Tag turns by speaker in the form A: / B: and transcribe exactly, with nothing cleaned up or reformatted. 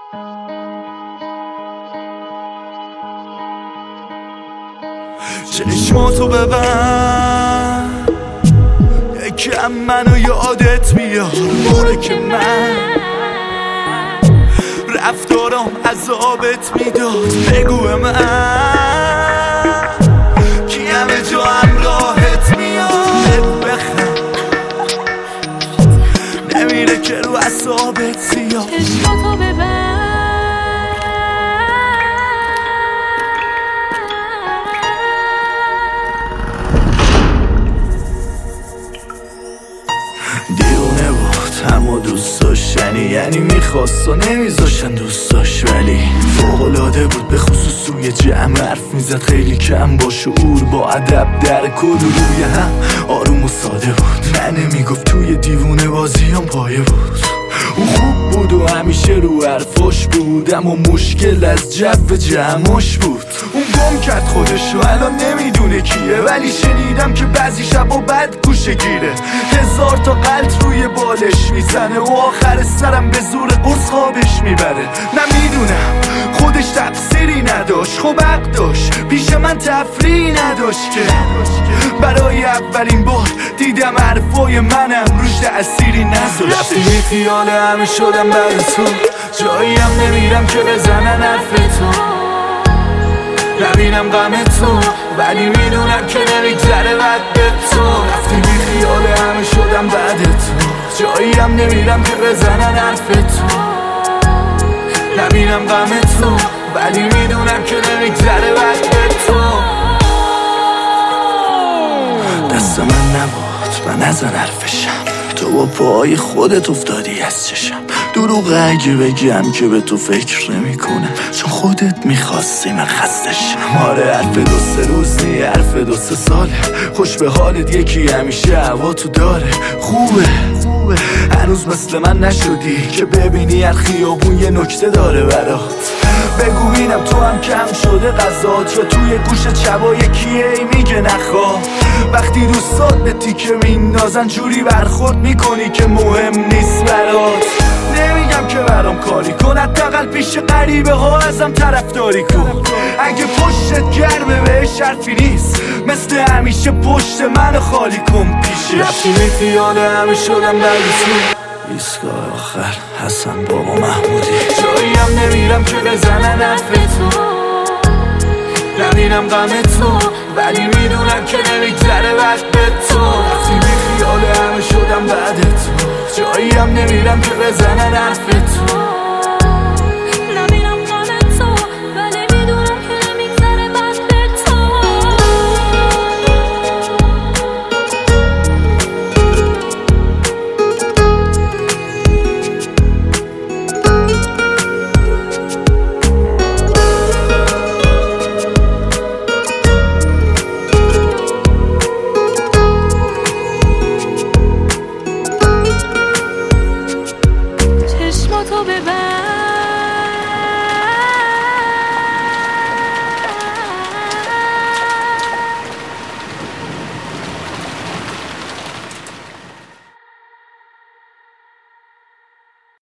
A: چشماتو ببند یکم منو یادت بیاد، موره که من رفتارم عذابت میداد. بگو به من کی همه جا همراهت میاد. بگو بخند نمیره که رو اعصابت زیاد.
B: چشماتو ببند
A: دیونه بود اما دوست داشتنی، یعنی میخواست و نمیذاشتن دوست داشت، ولی فوق‌العاده بود به خصوص سوی جمع. حرف میزد خیلی کم با شعور، با ادب در کل روی هم آروم و ساده بود. من نمیگفت توی دیوونه بازیام پایه بود. او خوب بود و همیشه رو حرفاش بود، اما مشکل از جو جمعش بود. اون گم کرد خودش و الان نمیدونه کیه، ولی شنیدم که بعضی شب و بد گوشه گیره. هزار تا قلط روی بالش میزنه و آخر سرم به زور قرص خوابش میبره. نمیدونم خودش تقصیری نداشت، خب حق داشت، پیش من تفریحی نداشت که برای اولین بار دیدم حرفای منم روش تأثیری نذاشت. رفتی بی خیال همه شدم بعد تو، جایی هم نمیرم که بزنن حرف تو، نبینم غم تو، ولی میدونم که نمیگذره بعد به تو. رفتی بی خیال همه شدم بعد تو، جایی هم نمیرم که بزنن حرف تو، نبینم غم تو، ولی میدونم که نمیگذره بعد به تو. دست من نبود و نزن حرفشم، تو با پای خودت افتادی از چشم. دروغ اگه بگم که به تو فکر نمی کنم، چون خودت میخواستی من خستشم. آره حرف دو سه روز نی، حرف دو سه ساله، خوش به حالت یکی همیشه هوا تو داره. خوبه هنوز مثل من نشدی که ببینی هر خیابون یه نکته داره برات. بگو اینم تو هم کم شده غذات، یا توی گوشت شبا یکیه ای میگه نخواه. وقتی دوستات به تیکه میندازن جوری برخورد میکنی که مهم نیست برات. نمیگم که برام کاری کن، حداقل پیش غریبه ها ازم طرفداری کن. اگه پشتت گرمه بهش حرفی نیست، مثل همیشه پشت منو خالی کن پیشه. رفتی بی خیال همه شدم بعد تو، ایستگاه آخر حسن بابا محمودی. جایی هم نمیرم که بزنن حرف تو، نبینم غم تو، ولی میدونم که نمیگذره بعد به تو. رفتی بی خیال همه شدم بعد تو، جایی هم نمیرم که بزنن حرف تو،